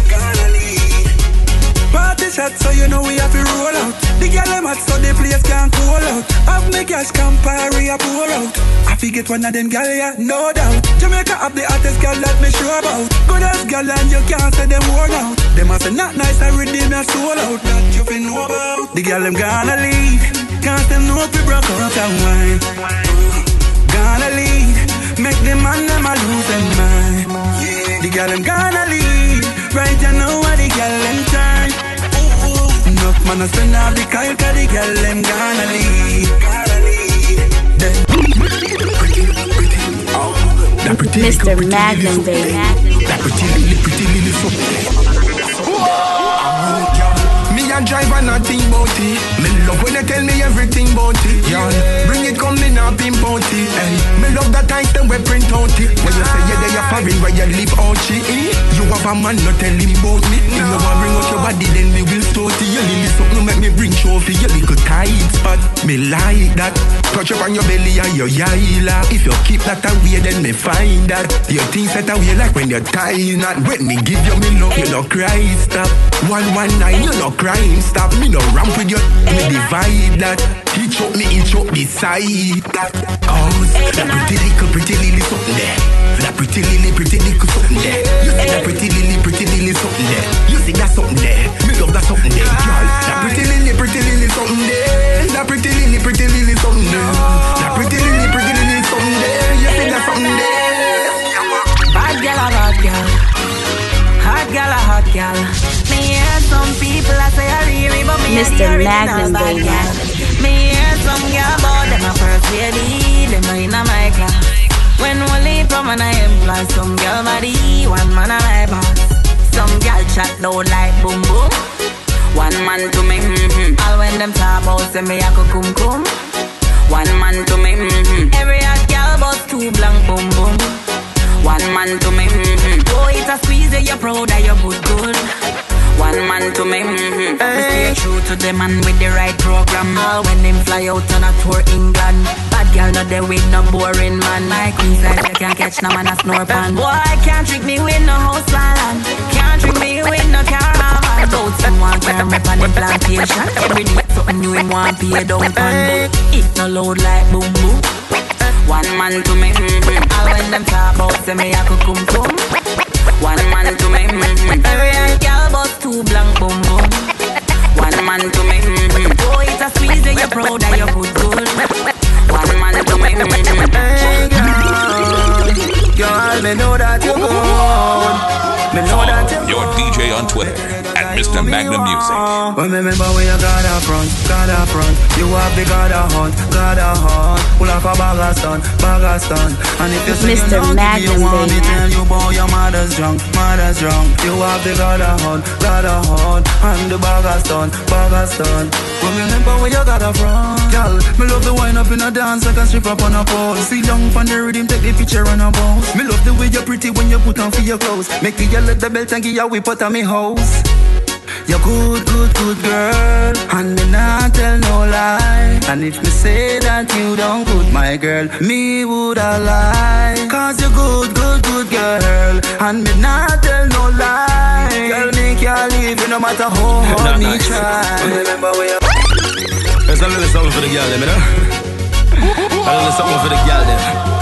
Party shot, so you know we have to roll out. The girl them hot, so the place can't cool out. Have me gas Campari a pour out. I forget one of them girl, yeah, no doubt. Jamaica have the hottest girl that me sure about. Good as girl and you can't say them worn out. Them a say not nice and redeem your soul out. That you fi know about. The girl them gonna leave, cause them know we broke out and wine. Gonna leave, make them man them a lose them mind. The girl them gonna leave, right you know what the girl them turn. Enough man a spend off the car, cause the girl them gonna leave. Mister Magnum, baby. That pretty lily, pretty lily, so. Me a drive and nothing about it. Me love when you tell me everything about it. Yeah, bring it, come in and pimp out it. Hey, me love that item we print out it. When you say yeah, they are foreign, where you live out it. Eh? You have a man, not tell him about me. If you want bring out your body, then we will start it. You lily something make me bring trophy. You little tight spot, me like that. Touch up on your belly and your yaila. If you keep that away, then me find that. Your things set away like when you're tired. Not when me give you me love, you no cry stop. One one nine, you no crying stop. Me no ramp with you, me divide that. He choke me, he choke the side that. Cause that pretty little, pretty lily something there. That pretty lily, pretty little something there. You see that pretty lily, pretty lily something there. You see that something there. Me love that something there, girl. That pretty lily, pretty lily something there. That pretty lily, pretty lily something there. That pretty lily, pretty lily something there. You see that something there. Bad girl, a bad girl. Hot girl, a hot girl. Me hear some people I say I really, but me Mister the Magnum, bad baby. girl. Me hear some girl about them a first lady, them a inna my class. When one leave from and I employ some girl body, one man a my boss. Some girl chat loud like boom boom. One man to me, mm-hmm. All when them talk about say me a go cum cum. One man to me, mm-hmm. Every hot girl bust two blank boom boom. One man to me, mm-hmm. Oh, it's a squeeze, you're proud of your good good. One man to me, mm-hmm. Hey. Stay true to the man with the right program. All when them fly out on a tour England. Bad girl not there with no boring man. My queen's like you can't catch no man a snore pan. Boy, can't trick me with no house land. Can't trick me with no caravan. Both him want camera on him plantation. Every day something new him want pay down pan. But it no loud like boom boom. One man to me, mm-hmm. All when them talk about say me a cum cum. One man to me, mm-hmm. Every girl bust two blank boom boom. One man to me, mm-hmm. Oh, it's a squeeze that you're proud of your good good. One man to me, mm-hmm. Hey girl, girl, me know that you're good. Me know that you're Your D J on Twitter at Mister Magnum Music. Remember where you got a front, got a front. You have the got a hunt, got a hunt. Pull up a bag of stun, bag of stun. And if you say Mister you know give you want me Magnum, tell you boy your mother's drunk, mother's drunk. You have the got a hunt, got a hunt. And the bag of stun, bag of stun. Remember where you got a front, girl. Me love the wine up in a dance like a strip up on a pole. See down from the rhythm, take the picture on a bounce. Me love the way you're pretty when you put on for your clothes. Make the girl let the belt and give you a whip out of me house. You're good, good, good girl, and me not tell no lie. And if me say that you don't good, my girl, me woulda lie. Cause you're good, good, good girl, and me not tell no lie. Girl, make you leave you no matter how hard me nice. Try. Remember where you... There's a little something for the girl, them, you know? A little something for the girl, them.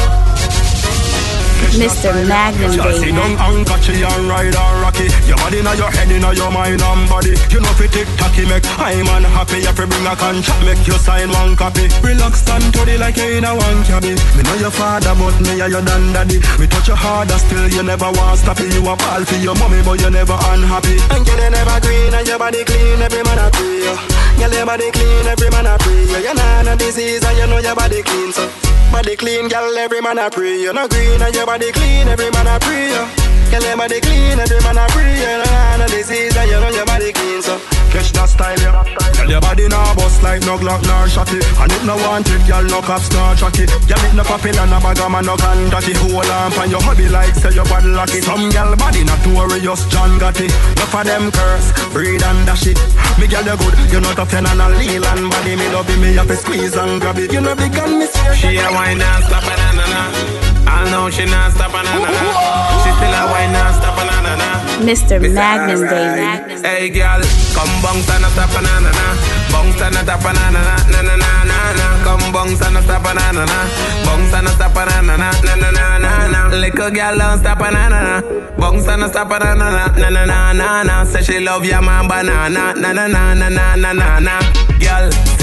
Mister Magnum, Just sit down and catch it and ride and rocky. Your body now your head in your mind and body. You know fi tick-tocky make I'm unhappy. If you bring a contract, make you sign one copy. Relax and to the like you in a one cabby. Me know your father but me are your dan daddy. Me touch your harder still you never want stop it. You a ball for your mommy but you never unhappy. And girl you never green and your body clean. Every man a pray you. Girl your body clean, every man a pray you. You nah no disease and you know your body clean so. Body clean, girl, every man a pray. You no green and your body clean, every man a pray. Girl, your body clean, every man a pray. You know no disease and you know your body clean, so catch that style, yeah. Girl, your body nah bust like no Glock nor shotty. And it no wanted, girl, no cops nor chucky. Girl, it no popular, no bag of man, no conducty. Hold on for your hobby like say your body lucky. Some girl body notorious, John Gotti. Enough of them curse, breed and dash it. Me girl, you good, you know tough and a Leland body. Me love it, me have to squeeze and grab it. You know big and miss. She a wine and stop a na na na. I know she not stop a na na na. She still a wine and stop a na na na. Mister Magnum, baby. Hey girl, come bounce and stop a na na na. Bounce and stop a na na na na na na na. Come bounce and stop a na na na. Bounce and stop a na na na na na na na. Little girl don't stop a na na na. Bounce and stop a na na na na na na na. Say she love your man banana na na na na na na na na. Girl,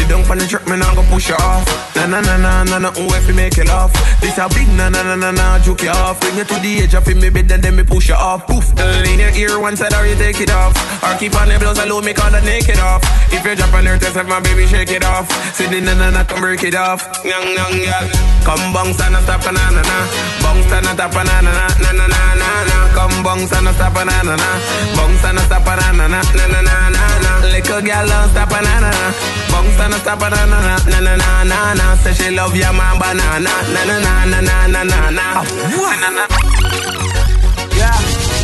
it down on the truck, me nah go push you off. Na na na na na na, who if you make you laugh? This a big na na na na na, joke you off. Bring you to the edge of me bed and then me push you off. Poof, in your ear one side or you take it off. Or keep on the blouse alone, me call that naked off. If you drop on her test, have my baby shake it off. Say the na na na, come break it off. Nyang nyang yeah. Come bounce and stop na na na. Bounce and stop na na na na na na na na. Come bounce and stop na na na. Bounce and stop na na na na na na na. Little girl don't stop na na na. Bounce and stop na na na na na na na na. Say she love your man banana na na na na na na na na. Yeah.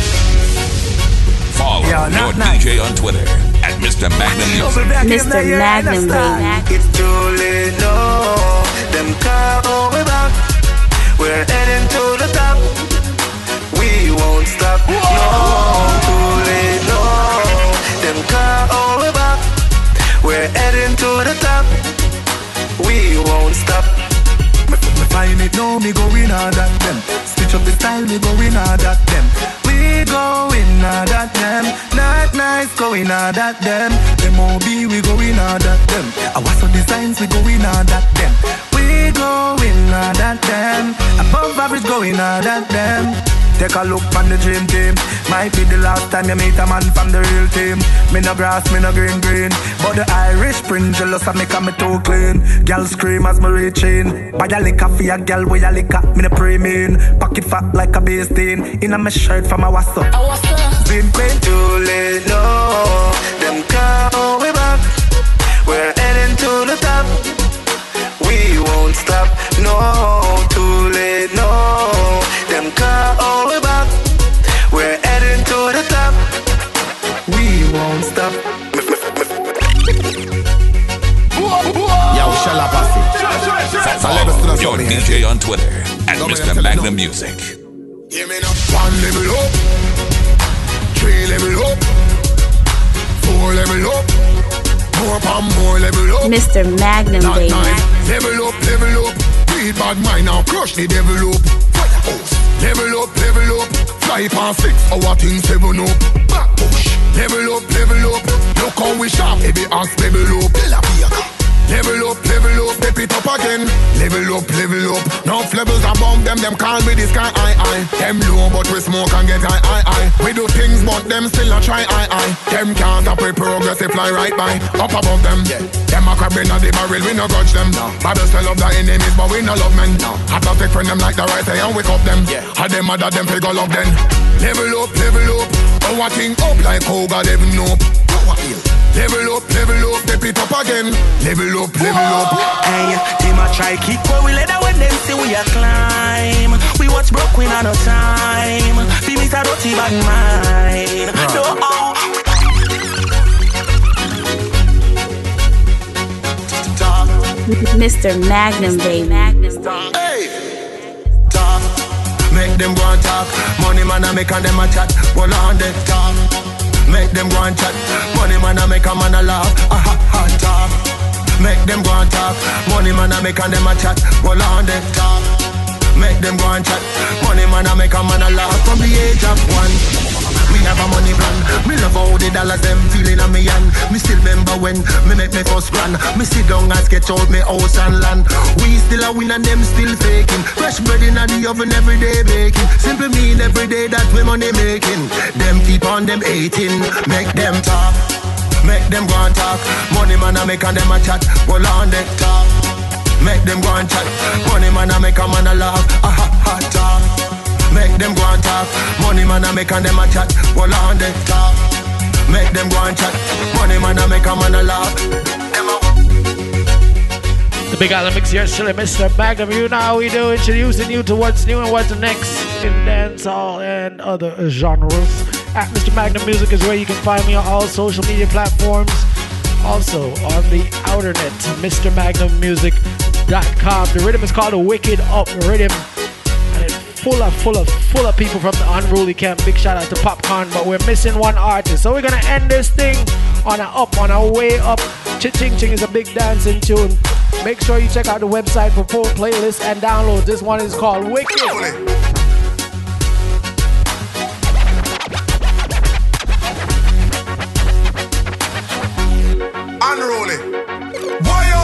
Follow Yo, your not D J on Twitter at Mister Magnum Music. Mister Magnum, baby. It's too late, no. Them car over back. We're heading to the top. We won't stop. No, too late, no. Them car over back. We're heading to the top. We won't stop. Me find it now, me going hard at them. Stitch up the style, me going hard at them. We going hard at them. Not nice, going hard at them. Them O B, we going hard at them. I was some designs, we going hard at them. We going hard at them. Above average, going hard at them. Take a look on the dream team. Might be the last time you meet a man from the real team. Me no grass, me no green green. But the Irish print jealous of me cause me too clean. Girl scream as me reach in. Buy a liquor for a girl with a liquor. Me no pre mean. Pocket fat like a beastin'. In a me shirt from a wassa. Been quite too late, no. Them car way back. We're heading to the top. We won't stop, no. Too late, no. Them car all the way back. We're heading to the top. We won't stop. Yo, shall I pass it? Follow your D J on Twitter at Mister Magnum Music. Hear me now. One level up, three level up, four level up, more pam more level up. Mister Magnum, Not baby. nine. Level up, level up. Beat bad mind now, crush the devil up. Firehouse. Level up, level up. Fly past six, our things seven up. Back push. Level up, level up. Look how we sharp, every ass level up. Level up, level up, step it up again. Level up, level up. Now levels are bomb them, them call me the sky high high. Them low but we smoke and get high high high. We do things but them still a try high high. Them can't stop we progress, they fly right by. Up above them, yeah. Them a crab in the barrel, we no grudge them. No. Bible still love the enemies but we no love men. No. I don't take friend them like the right say and wake up them. Yeah. Had them mother them figure love them. Level up, level up. Our thing up like how God even know. Power hill. Level up, level up, step it up again. Level up, level up. Hey, them a try kick but we let that when them see we a climb. We watch broke we not no time. See me a dirty bad mind. No, oh. Mister Magnum, baby. Hey, talk. Make them go and talk. Money man a make and them a chat. One on the talk. Make them go and chat. Money man a make a man a laugh. Ah ha ha talk. Make them go and talk. Money man a make and them a chat. One on the talk. Make them go and chat. Money man a make a man a laugh. From the age of one. Me have a money plan. Me love how the dollars them feeling on me hand. Me still remember when me make me first grand. Me sit down and sketch out me house and land. We still a win and them still faking. Fresh bread in the oven every day baking. Simple mean every day that we money making. Them keep on them hating. Make them talk. Make them go and talk. Money man a make and them a chat. Well on the talk. Make them go and chat. Money man a make a man a laugh. Ah ha ha talk. Make them go and talk. Money man a make and them a chat. Well on the talk. Make them go and chat. Money man a make a man a laugh. The Big Island Mix here, still Mister Magnum. You know how we do, introducing you to what's new and what's next in dancehall and other genres. At Mister Magnum Music is where you can find me on all social media platforms. Also on the outer net, Mr Magnum Music dot com. The rhythm is called a Wicked Up Rhythm. Full of, full of, full of people from the Unruly Camp. Big shout out to Popcorn, but we're missing one artist. So we're gonna end this thing on a up, on a way up. Ching Ching is a big dancing tune. Make sure you check out the website for full playlists and downloads. This one is called Wicked. Unruly. Why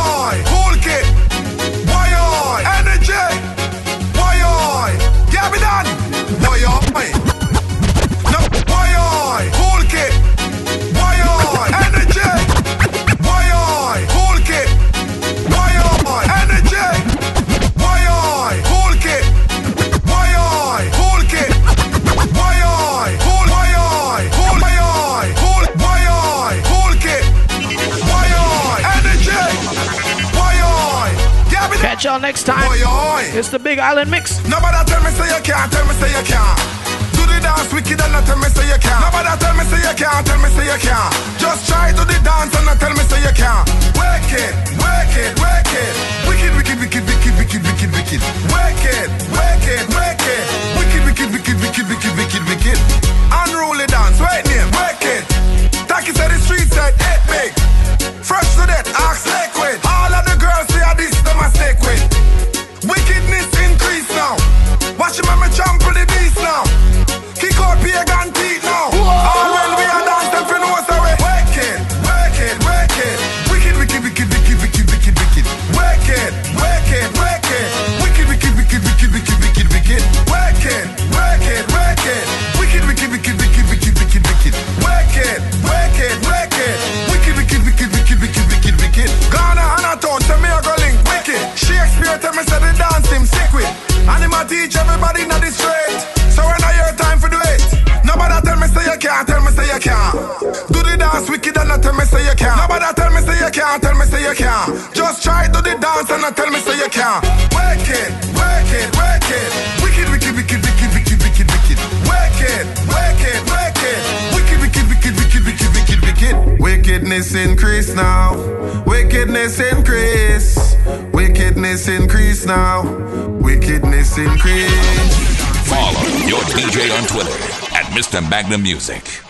catch y'all next time. Boy, boy. It's the Big Island Mix. Nobody tell me say you can't, tell me say you can't. Do the dance wicked and not tell me say you can't. Nobody tell me say you can't, tell me say you can't. Just try to the dance and not tell me say you can't. Work it, work it, work it. Wicked, wicked, wicked, wicked, wicked, wicked, wicked. Work it, work it, work it. Wicked, wicked, wicked, wicked, wicked, wicked, wicked. Unruly dance, right name, work it. Taki said the street said it big. Fresh to that, ask liquid. All of the girls say this, them a stick with. Wickedness increase now. Watch him and me trample the beast now. Kick out pagan teeth now. All when we are dance, them fin know so we work it, work it, work it. Wicked, wicked, wicked, wicked, wicked, wicked, wicked. Work it, work it, work it. Wicked, wicked, wicked, wicked, wicked, wicked, wicked. Work it, work it, work it. Wicked, wicked, wicked, wicked, wicked, wicked, wicked. Work it, work it, work it. Wicked, wicked, wicked, wicked, wicked, wicked, wicked. Ghana and a town, tell me I go link wicked. Shakespeare tell me say the dance him sick with. And him a teach everybody in the straight. So when I hear time for do it. Nobody tell me say you can't, tell me say you can't. Do the dance wicked and not tell me say you can't. Nobody tell me say you can't, tell me say you can't. Just try do the dance and not tell me say you can't. Work it, work it, work it. Wicked, wicked, wicked, wicked, wicked, wicked, wicked. Work it, work it, work it. Wicked, wicked, wicked, wicked, wicked, wicked, wicked. Wickedness increase now. Wickedness increase. Wickedness increase now. Wickedness increase. Follow your D J on Twitter at Mister Magnum Music.